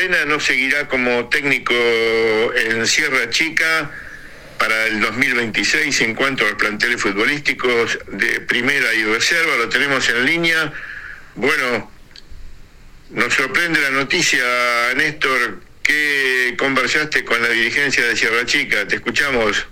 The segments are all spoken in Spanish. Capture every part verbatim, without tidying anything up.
Aravena no seguirá como técnico en Sierra Chica para el dos mil veintiséis en cuanto a los planteles futbolísticos de primera y reserva. Lo tenemos en línea. Bueno, nos sorprende la noticia, Néstor, que conversaste con la dirigencia de Sierra Chica. Te escuchamos.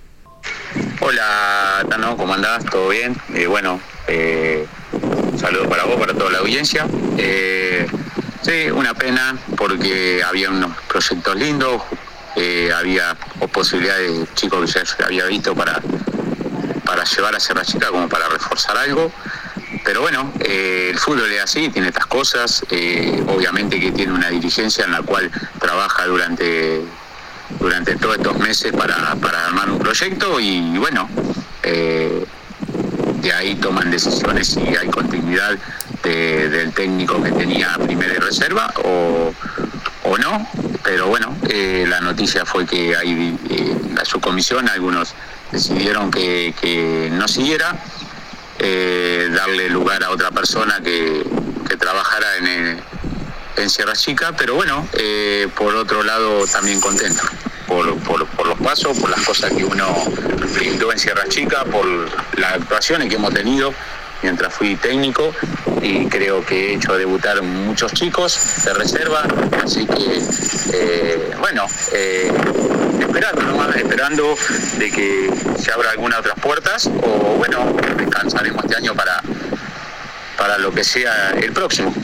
Hola, Tano, ¿cómo andás? ¿Todo bien? Eh, bueno, eh, un saludo para vos, para toda la audiencia. Eh, sí, una pena porque había unos proyectos lindos, eh, había posibilidades, chicos que ya había visto para, para llevar a Sierra Chica como para reforzar algo. Pero bueno, eh, el fútbol es así, tiene estas cosas, eh, obviamente que tiene una dirigencia en la cual trabaja durante, durante todos estos meses para, para armar un proyecto y bueno, eh, de ahí toman decisiones si hay continuidad de, del técnico que tenía primera y reserva o, o no, pero bueno, eh, la noticia fue que hay eh, la subcomisión, algunos decidieron que, que no siguiera. Eh, darle lugar a otra persona que, que trabajara en, el, en Sierra Chica, pero bueno, eh, por otro lado también contento por, por, por los pasos, por las cosas que uno brindó en Sierra Chica, por las actuaciones que hemos tenido mientras fui técnico y creo que he hecho debutar muchos chicos de reserva, así que eh, bueno, eh, esperando nomás, esperando de que se abra algunas otras puertas o bueno, descansaremos este año para, para lo que sea el próximo.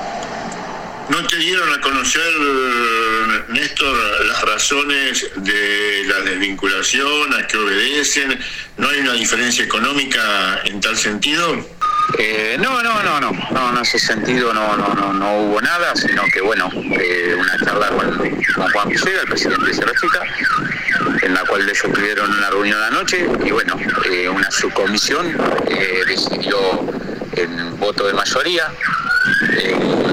¿No te dieron a conocer, Néstor, las razones de la desvinculación, a qué obedecen? ¿No hay una diferencia económica en tal sentido? Eh, no, no, no, no, no, en ese sentido no, no, no, no hubo nada, sino que bueno, eh, una charla con, con Juan Villega, el presidente de Sierra Chica, en la cual ellos tuvieron una reunión anoche y bueno, eh, una subcomisión eh, decidió en voto de mayoría, eh,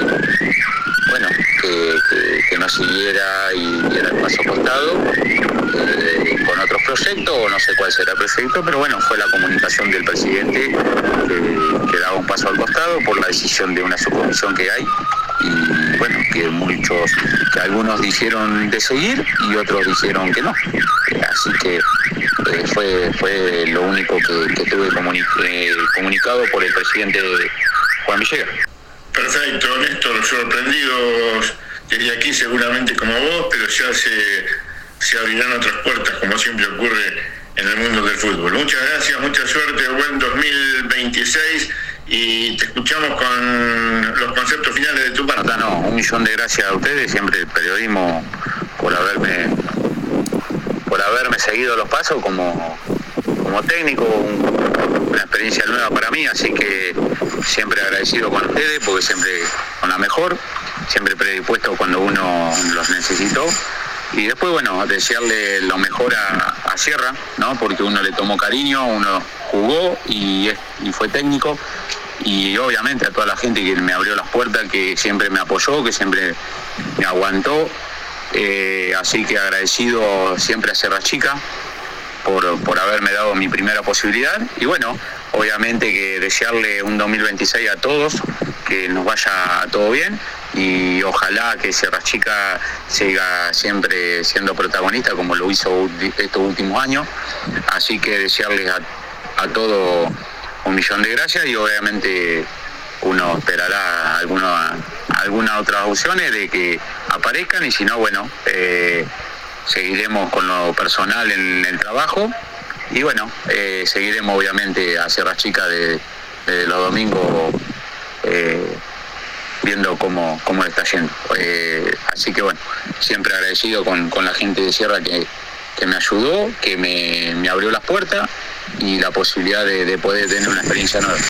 bueno, que, que, que no siguiera y diera el paso costado eh, con otros proyectos, o no sé cuál será el proyecto, pero bueno, fue la comunicación del presidente que, que daba un paso al costado por la decisión de una subcomisión que hay y bueno, que muchos, que algunos dijeron de seguir y otros dijeron que no, así que eh, fue, fue lo único que, que tuve comuni- eh, comunicado por el presidente Juan Villega. Perfecto, Néstor, sorprendidos desde aquí seguramente como vos, pero ya se, se abrirán otras puertas, como siempre ocurre en el mundo del fútbol. Muchas gracias, mucha suerte, buen dos mil veintiséis y te escuchamos con los conceptos finales de tu parte. No, no, un millón de gracias a ustedes, siempre el periodismo, por haberme, por haberme seguido los pasos como, como técnico, un, una experiencia nueva para mí, así que siempre agradecido con ustedes, porque siempre con la mejor, siempre predispuesto cuando uno los necesitó. Y después, bueno, desearle lo mejor a, a Sierra, ¿no? Porque uno le tomó cariño, uno jugó y, y fue técnico. Y obviamente a toda la gente que me abrió las puertas, que siempre me apoyó, que siempre me aguantó. Eh, así que agradecido siempre a Sierra Chica por, por haberme dado mi primera posibilidad. Y bueno, obviamente que desearle un dos mil veintiséis a todos, que nos vaya todo bien y ojalá que Sierra Chica siga siempre siendo protagonista como lo hizo estos últimos años. Así que desearles a, a todos un millón de gracias y obviamente uno esperará alguna, algunas otras opciones de que aparezcan y si no, bueno, eh, seguiremos con lo personal en el trabajo y bueno, eh, seguiremos obviamente a Sierra Chica de, de los domingos eh, viendo cómo, cómo le está yendo. Eh, así que bueno, siempre agradecido con, con la gente de Sierra que, que me ayudó, que me, me abrió las puertas y la posibilidad de, de poder tener una experiencia nueva.